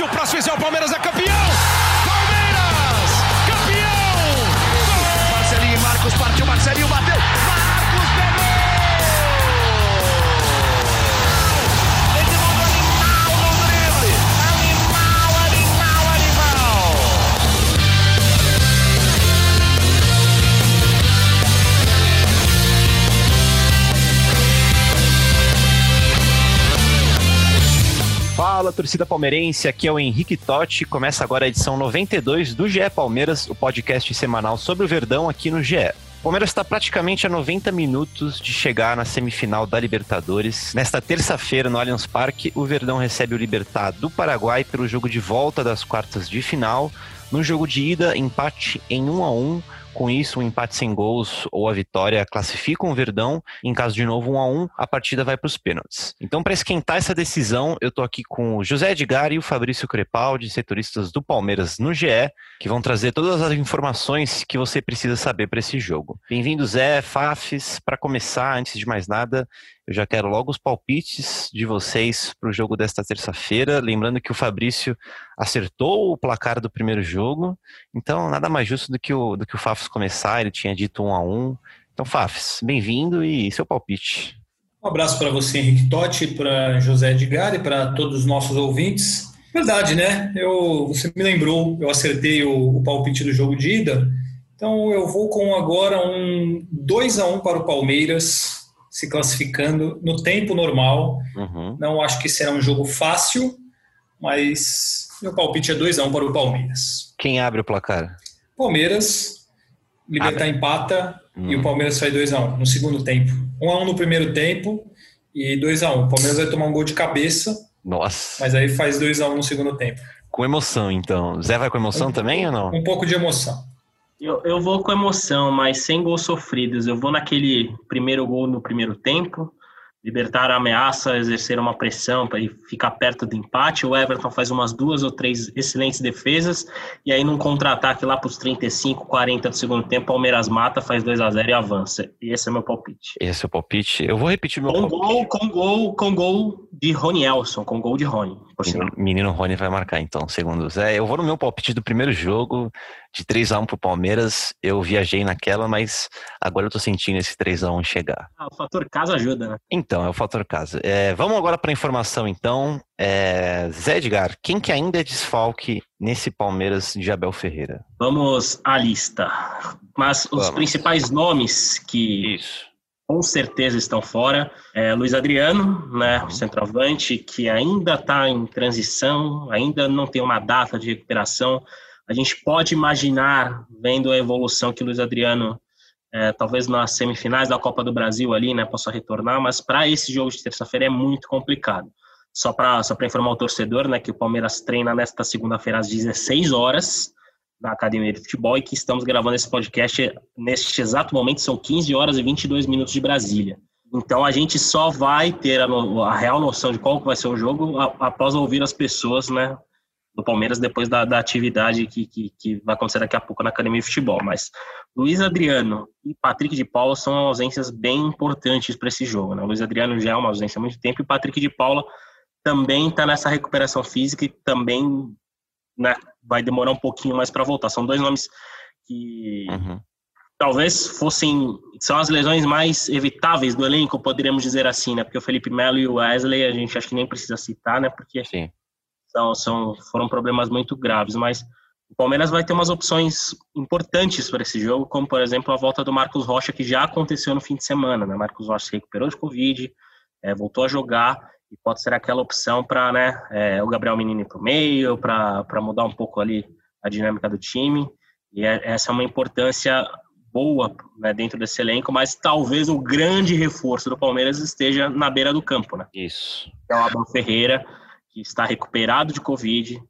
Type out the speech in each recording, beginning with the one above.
o próximo é o Palmeiras é campeão! Palmeiras! Campeão! Gol! Marcelinho e Marcos partiu, Marcelinho bateu! Marcos pegou! Edmundo animal no drible! Animal! Fala, torcida palmeirense, aqui é o Henrique Totti. Começa agora a edição 92 do GE Palmeiras, o podcast semanal sobre o Verdão aqui no GE. O Palmeiras está praticamente a 90 minutos de chegar na semifinal da Libertadores. Nesta terça-feira, no Allianz Parque, o Verdão recebe o Libertad do Paraguai pelo jogo de volta das quartas de final. No jogo de ida, empate em 1-1. Com isso, um empate sem gols ou a vitória classificam o Verdão. Em caso de novo 1-1, a partida vai para os pênaltis. Então, para esquentar essa decisão, eu estou aqui com o José Edgar e o Fabrício Crepaldi, setoristas do Palmeiras no GE, que vão trazer todas as informações que você precisa saber para esse jogo. Bem-vindo, Zé, Fafs. Para começar, antes de mais nada, eu já quero logo os palpites de vocês para o jogo desta terça-feira. Lembrando que o Fabrício acertou o placar do primeiro jogo, então nada mais justo do que o Fafs começar. Ele tinha dito 1-1. Então, Fafs, bem-vindo e seu palpite. Um abraço para você, Henrique Totti, para José Edgar e para todos os nossos ouvintes. Verdade, né? Você me lembrou, eu acertei o palpite do jogo de ida, então eu vou com agora um 2-1 para o Palmeiras, se classificando no tempo normal. Não acho que será um jogo fácil, mas meu palpite é 2-1 para o Palmeiras. Quem abre o placar? Palmeiras, Libertad empata e o Palmeiras faz 2-1 no segundo tempo. 1-1 no primeiro tempo e 2-1. O Palmeiras vai tomar um gol de cabeça. Nossa. Mas aí faz 2-1 no segundo tempo. Com emoção, então. Zé vai com emoção também ou não? Um pouco de emoção. Eu vou com emoção, mas sem gols sofridos. Eu vou naquele primeiro gol no primeiro tempo. Libertad ameaça exercer uma pressão para ficar perto do empate. O Everton faz umas 2 ou 3 excelentes defesas. E aí, num contra-ataque lá para os 35, 40 do segundo tempo, o Palmeiras mata, faz 2-0 e avança. E esse é meu palpite. Esse é o palpite? Eu vou repetir meu palpite. Com gol de Ronielson, com gol de Rony. Menino Rony vai marcar, então, segundo o Zé. Eu vou no meu palpite do primeiro jogo, de 3-1 pro Palmeiras. Eu viajei naquela, mas agora eu tô sentindo esse 3-1 chegar. O fator casa ajuda, né? Então, é o fator casa. Vamos agora para a informação, então. Zé Edgar, quem que ainda é desfalque nesse Palmeiras de Abel Ferreira? Vamos à lista. Mas os principais nomes que... Isso. Com certeza estão fora. Luiz Adriano, né, o centroavante, que ainda está em transição, ainda não tem uma data de recuperação. A gente pode imaginar, vendo a evolução que o Luiz Adriano, talvez nas semifinais da Copa do Brasil ali, né, possa retornar, mas para esse jogo de terça-feira é muito complicado. Só para informar o torcedor, né, que o Palmeiras treina nesta segunda-feira às 16 horas, na Academia de Futebol, e que estamos gravando esse podcast neste exato momento, são 15 horas e 22 minutos de Brasília. Então a gente só vai ter a real noção de qual vai ser o jogo após ouvir as pessoas, né, do Palmeiras, depois da atividade que vai acontecer daqui a pouco na Academia de Futebol. Mas Luiz Adriano e Patrick de Paula são ausências bem importantes para esse jogo, né? O Luiz Adriano já é uma ausência há muito tempo e o Patrick de Paula também está nessa recuperação física e também, né, vai demorar um pouquinho mais para voltar. São dois nomes que talvez são as lesões mais evitáveis do elenco, poderíamos dizer assim, né? Porque o Felipe Melo e o Wesley a gente acho que nem precisa citar, né? Porque sim, foram problemas muito graves, mas o Palmeiras vai ter umas opções importantes para esse jogo, como por exemplo a volta do Marcos Rocha, que já aconteceu no fim de semana, né? Marcos Rocha se recuperou de Covid, voltou a jogar, e pode ser aquela opção para, né, o Gabriel Menino ir para o meio, para mudar um pouco ali a dinâmica do time. E essa é uma importância boa, né, dentro desse elenco, mas talvez o grande reforço do Palmeiras esteja na beira do campo, né? Isso. É o Abel Ferreira, que está recuperado de Covid,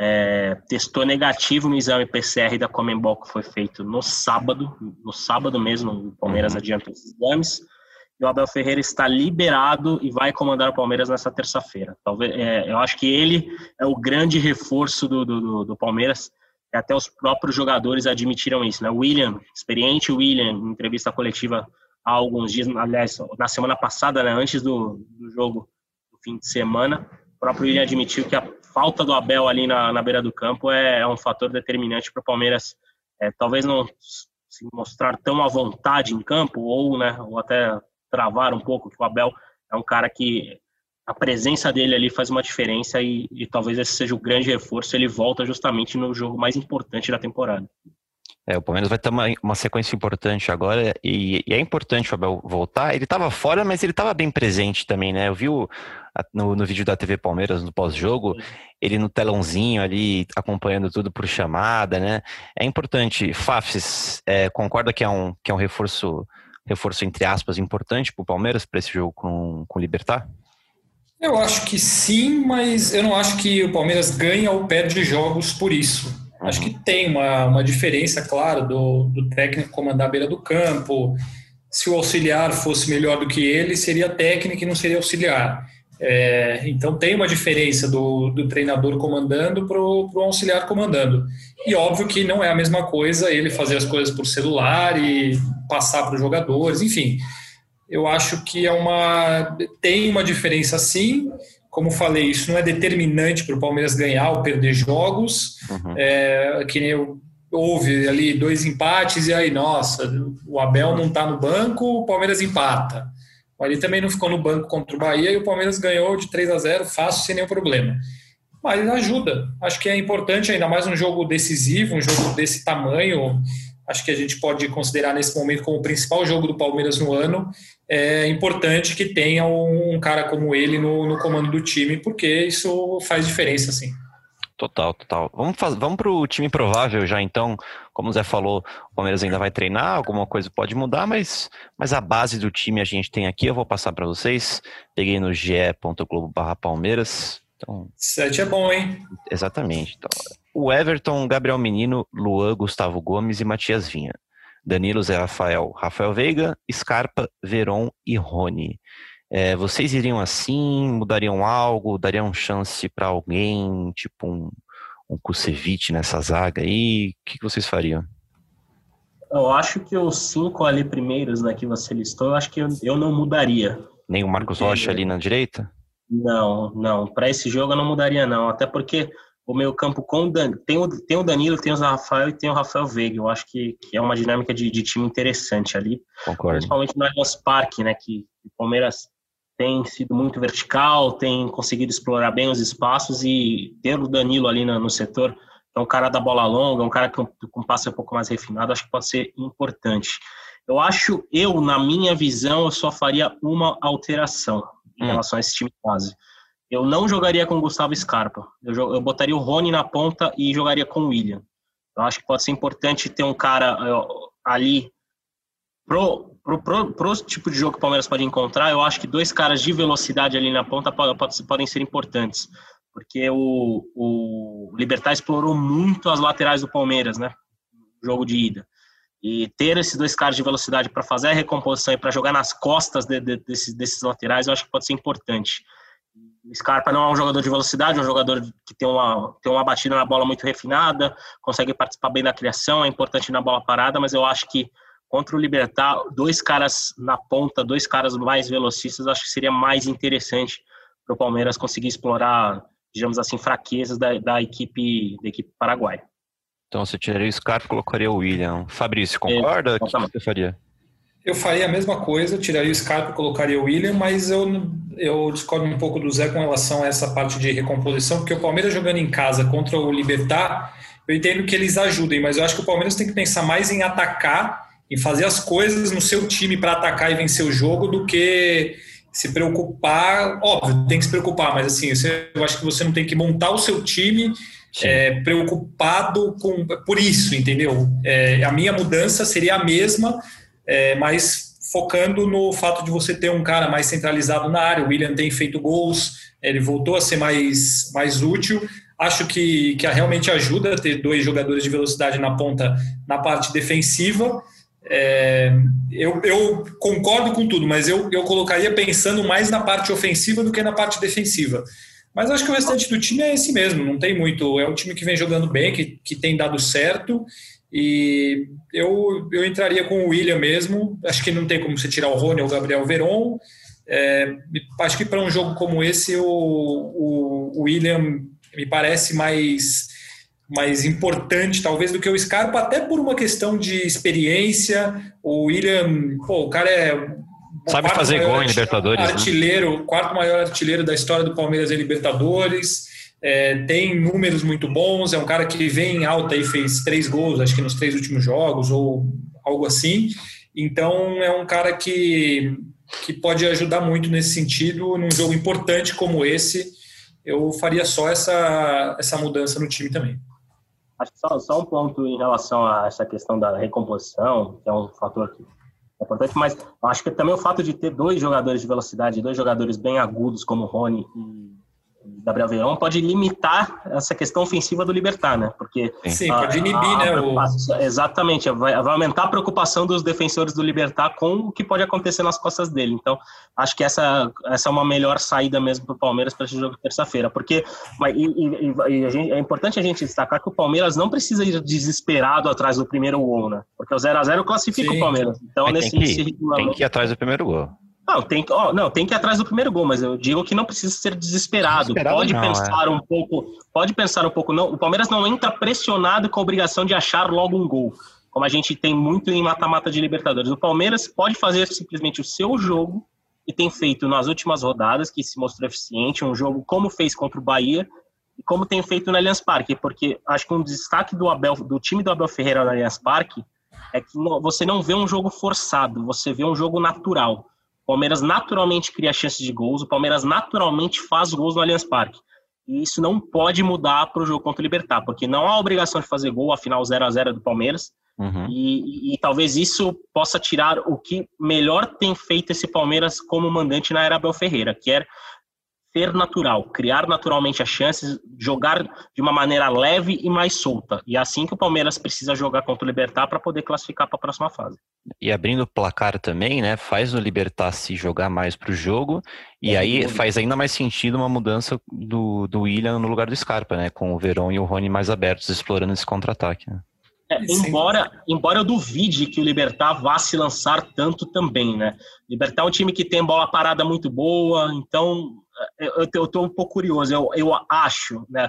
testou negativo no exame PCR da Conmebol, que foi feito no sábado mesmo, o Palmeiras adiantou esses exames. E o Abel Ferreira está liberado e vai comandar o Palmeiras nessa terça-feira. Talvez, eu acho que ele é o grande reforço do Palmeiras, e até os próprios jogadores admitiram isso, né? O William, experiente William, em entrevista coletiva há alguns dias, aliás, na semana passada, né, antes do jogo do fim de semana, o próprio William admitiu que falta do Abel ali na beira do campo é um fator determinante para o Palmeiras, talvez não se mostrar tão à vontade em campo, ou até travar um pouco, que o Abel é um cara que a presença dele ali faz uma diferença e talvez esse seja o grande reforço. Ele volta justamente no jogo mais importante da temporada. O Palmeiras vai ter uma sequência importante agora e é importante o Abel voltar. Ele estava fora, mas ele estava bem presente também, né? Eu vi no vídeo da TV Palmeiras, no pós-jogo, ele no telãozinho ali, acompanhando tudo por chamada, né? É importante. Fafs, concorda que é um reforço entre aspas, importante para o Palmeiras, para esse jogo com o Libertad? Eu acho que sim, mas eu não acho que o Palmeiras ganha ou perde jogos por isso. Acho que tem uma diferença, claro, do técnico comandar a beira do campo. Se o auxiliar fosse melhor do que ele, seria técnico e não seria auxiliar. Então tem uma diferença do treinador comandando para o auxiliar comandando. E óbvio que não é a mesma coisa ele fazer as coisas por celular e passar para os jogadores, enfim. Eu acho que tem uma diferença sim. Como falei, isso não é determinante para o Palmeiras ganhar ou perder jogos. Que nem houve ali 2 empates e aí, nossa, o Abel não está no banco, o Palmeiras empata. Ele também não ficou no banco contra o Bahia e o Palmeiras ganhou de 3-0 fácil, sem nenhum problema. Mas ajuda. Acho que é importante, ainda mais um jogo decisivo, um jogo desse tamanho. Acho que a gente pode considerar nesse momento como o principal jogo do Palmeiras no ano. É importante que tenha um cara como ele no comando do time, porque isso faz diferença, sim. Total. Vamos para o time provável já, então. Como o Zé falou, o Palmeiras ainda vai treinar, alguma coisa pode mudar, mas a base do time a gente tem aqui, eu vou passar para vocês. Peguei no ge.globo/Palmeiras. Então, 7 é bom, hein? Exatamente. Então, o Everton, Gabriel Menino, Luan, Gustavo Gomes e Matias Vinha. Danilo, Zé Rafael, Rafael Veiga, Scarpa, Veron e Rony. Vocês iriam assim? Mudariam algo? Dariam chance para alguém? Tipo um Kusevich nessa zaga aí? O que vocês fariam? Eu acho que os 5 ali primeiros, né, que você listou, eu acho que eu não mudaria. Nem o Marcos Rocha ali na direita? Não. Para esse jogo eu não mudaria, não. Até porque o meio campo tem o Danilo, tem o Zé Rafael e tem o Rafael Veiga. Eu acho que é uma dinâmica de time interessante ali. Concordo. Principalmente no Allianz Parque, né, que o Palmeiras tem sido muito vertical, tem conseguido explorar bem os espaços, e ter o Danilo ali no setor, que é um cara da bola longa, um cara com passe um pouco mais refinado, acho que pode ser importante. Na minha visão, eu só faria uma alteração em relação a esse time base. Eu não jogaria com o Gustavo Scarpa. Eu botaria o Rony na ponta e jogaria com o William. Eu acho que pode ser importante ter um cara ali pro tipo de jogo que o Palmeiras pode encontrar. Eu acho que 2 caras de velocidade ali na ponta podem ser importantes, porque o Libertad explorou muito as laterais do Palmeiras, né, no jogo de ida, e ter esses 2 caras de velocidade para fazer a recomposição e para jogar nas costas desses laterais, eu acho que pode ser importante. O Scarpa não é um jogador de velocidade, é um jogador que tem uma batida na bola muito refinada, consegue participar bem da criação, é importante na bola parada, mas eu acho que contra o Libertad, 2 caras na ponta, 2 caras mais velocistas, acho que seria mais interessante para o Palmeiras conseguir explorar, digamos assim, fraquezas da equipe paraguaia. Então você tiraria o Scarpa e colocaria o William. Fabrício, concorda? O que você faria? Eu faria a mesma coisa, tiraria o Scarpa e colocaria o William, mas eu discordo um pouco do Zé com relação a essa parte de recomposição, porque o Palmeiras jogando em casa contra o Libertad, eu entendo que eles ajudem, mas eu acho que o Palmeiras tem que pensar mais em atacar, em fazer as coisas no seu time para atacar e vencer o jogo, do que se preocupar. Óbvio, tem que se preocupar, mas assim, eu acho que você não tem que montar o seu time preocupado por isso, entendeu? A minha mudança seria a mesma, mas focando no fato de você ter um cara mais centralizado na área. O William tem feito gols, ele voltou a ser mais útil. Acho que realmente ajuda ter 2 jogadores de velocidade na ponta na parte defensiva. Eu concordo com tudo, mas eu colocaria pensando mais na parte ofensiva do que na parte defensiva. Mas acho que o restante do time é esse mesmo, não tem muito. É um time que vem jogando bem, que tem dado certo, e eu entraria com o William mesmo. Acho que não tem como você tirar o Rony ou o Gabriel Veron. Acho que para um jogo como esse, o William me parece mais importante, talvez, do que o Scarpa, até por uma questão de experiência. O William, o cara sabe fazer gol em Libertadores. Artilheiro, o quarto maior artilheiro da história do Palmeiras em Libertadores. Tem números muito bons. É um cara que vem em alta e fez 3 gols, acho que nos 3 últimos jogos, ou algo assim. Então, é um cara que pode ajudar muito nesse sentido. Num jogo importante como esse, eu faria só essa mudança no time também. Acho que só um ponto em relação a essa questão da recomposição, que é um fator que é importante, mas acho que também o fato de ter 2 jogadores de velocidade, 2 jogadores bem agudos como o Rony e Gabriel Veron, pode limitar essa questão ofensiva do Libertad, né? Porque sim, pode inibir, né? Exatamente, vai aumentar a preocupação dos defensores do Libertad com o que pode acontecer nas costas dele. Então, acho que essa é uma melhor saída mesmo para o Palmeiras para esse jogo de terça-feira. Porque é importante a gente destacar que o Palmeiras não precisa ir desesperado atrás do primeiro gol, né? Porque o 0-0 classifica o Palmeiras. Então, tem que ir atrás do primeiro gol. Não, tem que ir atrás do primeiro gol, mas eu digo que não precisa ser desesperado. Pode pensar um pouco. Não, o Palmeiras não entra pressionado com a obrigação de achar logo um gol, como a gente tem muito em mata-mata de Libertadores. O Palmeiras pode fazer simplesmente o seu jogo, que tem feito nas últimas rodadas, que se mostrou eficiente, um jogo como fez contra o Bahia e como tem feito no Allianz Parque, porque acho que um destaque do time do Abel Ferreira no Allianz Parque é que você não vê um jogo forçado, você vê um jogo natural. O Palmeiras naturalmente cria chances de gols, o Palmeiras naturalmente faz gols no Allianz Parque. E isso não pode mudar para o jogo contra o Libertad, porque não há obrigação de fazer gol, afinal 0-0 do Palmeiras. Uhum. E talvez isso possa tirar o que melhor tem feito esse Palmeiras como mandante na era Abel Ferreira, que é ser natural, criar naturalmente as chances, jogar de uma maneira leve e mais solta. E é assim que o Palmeiras precisa jogar contra o Libertad para poder classificar para a próxima fase. E abrindo o placar também, né, faz o Libertad se jogar mais para o jogo, e aí faz ainda mais sentido uma mudança do William no lugar do Scarpa, né, com o Veron e o Rony mais abertos, explorando esse contra-ataque, né? Embora eu duvide que o Libertad vá se lançar tanto também, né? O Libertad é um time que tem bola parada muito boa, então eu estou um pouco curioso. Eu acho, né?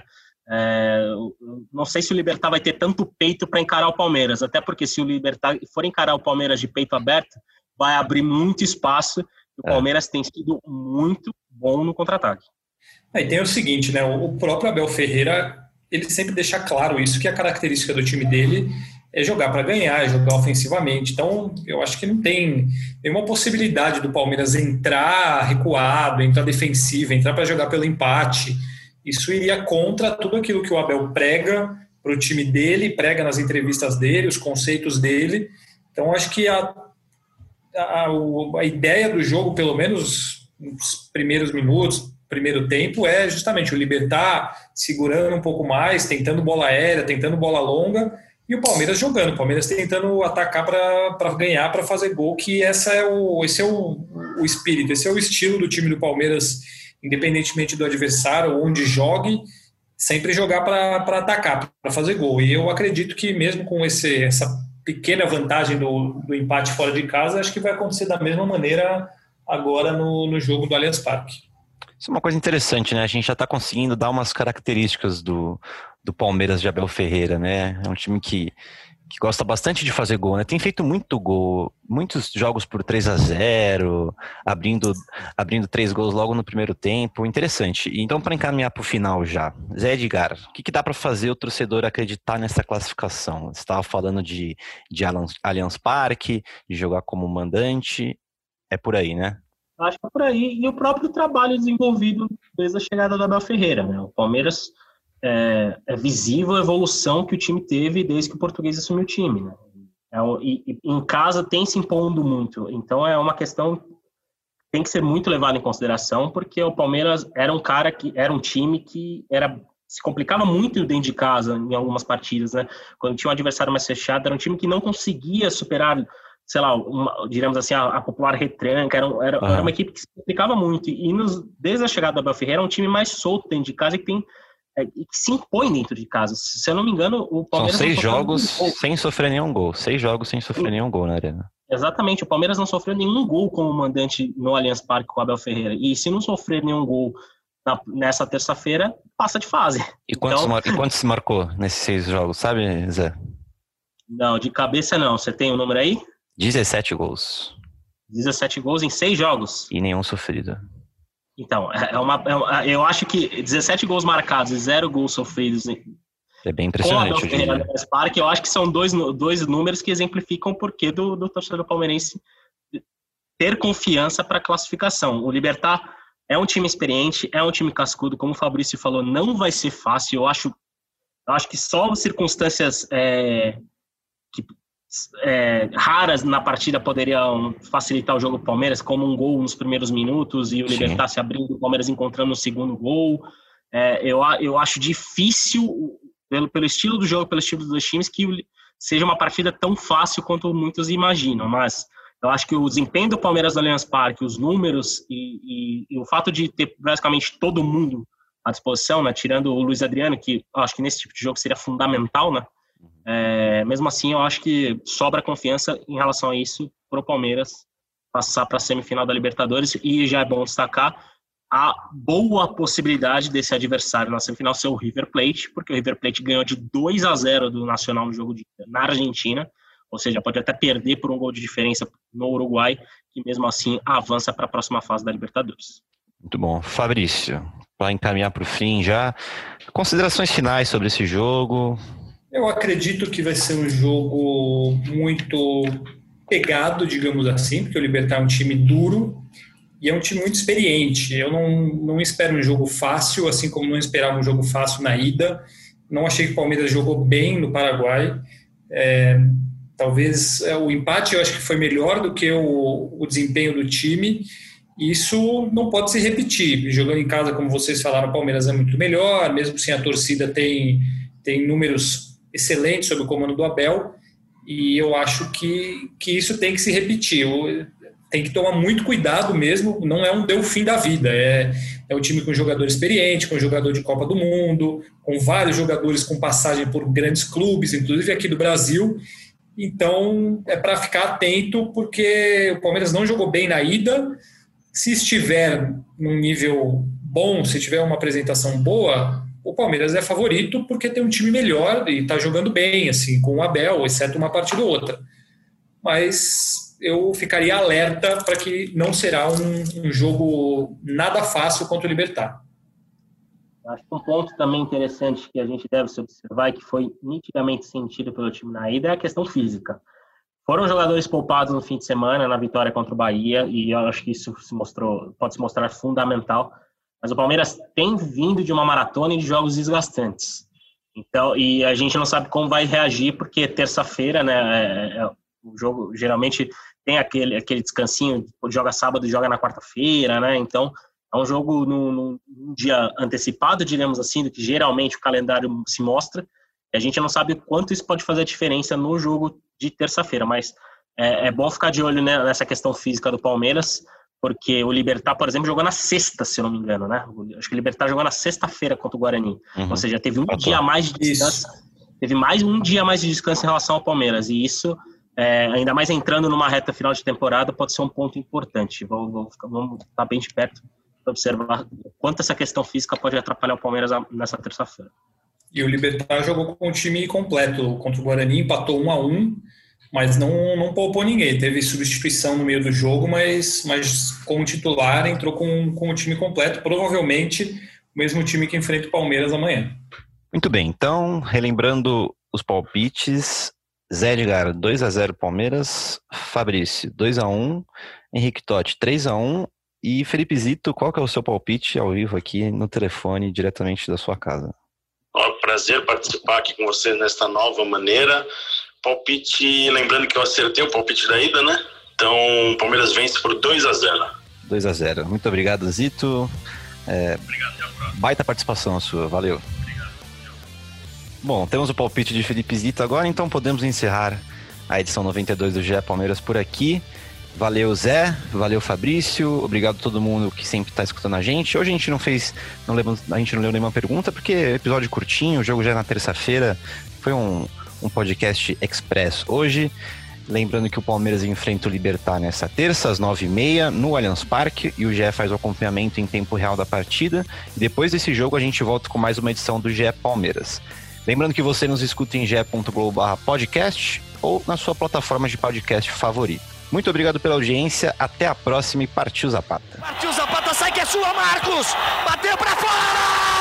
Não sei se o Libertad vai ter tanto peito para encarar o Palmeiras, até porque se o Libertad for encarar o Palmeiras de peito aberto, vai abrir muito espaço. O Palmeiras tem sido muito bom no contra-ataque. E tem o seguinte, né? O próprio Abel Ferreira, ele sempre deixa claro isso, que a característica do time dele é jogar para ganhar, é jogar ofensivamente. Então, eu acho que não tem nenhuma possibilidade do Palmeiras entrar recuado, entrar defensivo, entrar para jogar pelo empate. Isso iria contra tudo aquilo que o Abel prega para o time dele, prega nas entrevistas dele, os conceitos dele. Então, acho que a ideia do jogo, pelo menos nos primeiros minutos, primeiro tempo, é justamente o Libertad segurando um pouco mais, tentando bola aérea, tentando bola longa, e o Palmeiras jogando, o Palmeiras tentando atacar para ganhar, para fazer gol, que esse é o espírito, esse é o estilo do time do Palmeiras, independentemente do adversário, onde jogue, sempre jogar para atacar, para fazer gol. E eu acredito que mesmo com essa pequena vantagem do empate fora de casa, acho que vai acontecer da mesma maneira agora no jogo do Allianz Parque. Isso é uma coisa interessante, né? A gente já está conseguindo dar umas características do Palmeiras de Abel Ferreira, né? É um time que gosta bastante de fazer gol, né? Tem feito muito gol, muitos jogos por 3-0, abrindo 3 gols logo no primeiro tempo. Interessante. Então, para encaminhar para o final já, Zé Edgar, o que dá para fazer o torcedor acreditar nessa classificação? Você estava falando de Allianz Parque, de jogar como mandante, é por aí, né? Acho que é por aí, e o próprio trabalho desenvolvido desde a chegada do Abel Ferreira, né? O Palmeiras é visível a evolução que o time teve desde que o Português assumiu o time, né? E em casa tem se impondo muito, então é uma questão que tem que ser muito levada em consideração, porque o Palmeiras era um time que se complicava muito dentro de casa em algumas partidas, né? Quando tinha um adversário mais fechado, era um time que não conseguia superar, sei lá, diríamos assim, a popular retranca, era uma equipe que se complicava muito, e desde a chegada do Abel Ferreira é um time mais solto dentro de casa e que se impõe dentro de casa. Se eu não me engano, o Palmeiras... São 6 jogos sem sofrer nenhum gol. 6 jogos sem sofrer nenhum gol na arena. Exatamente, o Palmeiras não sofreu nenhum gol como mandante no Allianz Parque com o Abel Ferreira, e se não sofrer nenhum gol nessa terça-feira, passa de fase. E quantos se marcou nesses 6 jogos, sabe, Zé? Não, de cabeça não. Você tem o número aí? 17 gols. 17 gols em 6 jogos. E nenhum sofrido. Então, eu acho que 17 gols marcados e 0 gols sofridos é bem impressionante. Com a Ferreira Allianz Parque, eu acho que são dois números que exemplificam o porquê do torcedor palmeirense ter confiança para a classificação. O Libertad é um time experiente, é um time cascudo, como o Fabrício falou, não vai ser fácil. Eu acho que só circunstâncias raras na partida poderiam facilitar o jogo do Palmeiras, como um gol nos primeiros minutos e o Libertad se abrindo, o Palmeiras encontrando o segundo gol. Eu acho difícil, pelo estilo do jogo, pelo estilo dos dois times, que seja uma partida tão fácil quanto muitos imaginam, mas eu acho que o desempenho do Palmeiras no Allianz Parque, os números e o fato de ter basicamente todo mundo à disposição, né, tirando o Luiz Adriano, que eu acho que nesse tipo de jogo seria fundamental, né? Mesmo assim, eu acho que sobra confiança em relação a isso para o Palmeiras passar para a semifinal da Libertadores, e já é bom destacar a boa possibilidade desse adversário na semifinal ser o River Plate, porque o River Plate ganhou de 2-0 do Nacional no jogo na Argentina, ou seja, pode até perder por um gol de diferença no Uruguai, que mesmo assim avança para a próxima fase da Libertadores. Muito bom. Fabrício, para encaminhar para o fim já, considerações finais sobre esse jogo? Eu acredito que vai ser um jogo muito pegado, digamos assim, porque o Libertad é um time duro e é um time muito experiente. Eu não espero um jogo fácil, assim como não esperava um jogo fácil na ida. Não achei que o Palmeiras jogou bem no Paraguai. Talvez o empate eu acho que foi melhor do que o desempenho do time. Isso não pode se repetir. Jogando em casa, como vocês falaram, o Palmeiras é muito melhor, mesmo sem a torcida tem números excelentes sob o comando do Abel, e eu acho que isso tem que se repetir. Tem que tomar muito cuidado mesmo, não é um Delfim da vida, é um time com jogador experiente, com jogador de Copa do Mundo, com vários jogadores com passagem por grandes clubes, inclusive aqui do Brasil. Então é para ficar atento, porque o Palmeiras não jogou bem na ida. Se estiver num nível bom, se tiver uma apresentação boa, o Palmeiras é favorito porque tem um time melhor e está jogando bem, assim, com o Abel, exceto uma partida ou outra. Mas eu ficaria alerta para que não será um jogo nada fácil contra o Libertad. Acho que um ponto também interessante que a gente deve se observar e que foi nitidamente sentido pelo time na ida é a questão física. Foram jogadores poupados no fim de semana na vitória contra o Bahia, e eu acho que isso pode se mostrar fundamental. Mas o Palmeiras tem vindo de uma maratona e de jogos desgastantes. Então, e a gente não sabe como vai reagir, porque terça-feira, né, o jogo geralmente tem aquele descansinho, joga sábado e joga na quarta-feira, né? Então, é um jogo num dia antecipado, digamos assim, do que geralmente o calendário se mostra. E a gente não sabe quanto isso pode fazer a diferença no jogo de terça-feira, mas é bom ficar de olho, né, nessa questão física do Palmeiras, porque o Libertad, por exemplo, jogou na sexta, se eu não me engano, né? Acho que o Libertad jogou na sexta-feira contra o Guarani. Ou seja, teve um dia a mais de descanso. Teve mais um dia a mais de descanso em relação ao Palmeiras. E isso, ainda mais entrando numa reta final de temporada, pode ser um ponto importante. Vamos estar bem de perto para observar quanto essa questão física pode atrapalhar o Palmeiras nessa terça-feira. E o Libertad jogou com o time completo contra o Guarani, empatou 1-1. Mas não poupou ninguém. Teve substituição no meio do jogo, mas como titular entrou com o time completo. Provavelmente o mesmo time que enfrenta o Palmeiras amanhã. Muito bem, então, relembrando os palpites: Zé Edgar, 2-0 Palmeiras, Fabrício, 2-1, Henrique Totti, 3-1, e Felipe Zito, qual que é o seu palpite ao vivo aqui no telefone, diretamente da sua casa? Prazer participar aqui com vocês nesta nova maneira. Palpite, lembrando que eu acertei o palpite da ida, né? Então, o Palmeiras vence por 2-0. 2-0. Muito obrigado, Zito. Obrigado, baita participação sua, valeu. Obrigado. Bom, temos o palpite de Felipe Zito agora, então podemos encerrar a edição 92 do GE Palmeiras por aqui. Valeu, Zé, valeu, Fabrício, obrigado a todo mundo que sempre está escutando a gente. Hoje a gente a gente não leu nenhuma pergunta, porque episódio curtinho, o jogo já é na terça-feira, foi um podcast express hoje. Lembrando que o Palmeiras enfrenta o Libertad nessa terça, às 9h30, no Allianz Parque, e o GE faz o acompanhamento em tempo real da partida. E depois desse jogo a gente volta com mais uma edição do GE Palmeiras. Lembrando que você nos escuta em ge.globo/podcast ou na sua plataforma de podcast favorita. Muito obrigado pela audiência, até a próxima e partiu Zapata. Partiu Zapata, sai que é sua, Marcos! Bateu pra fora!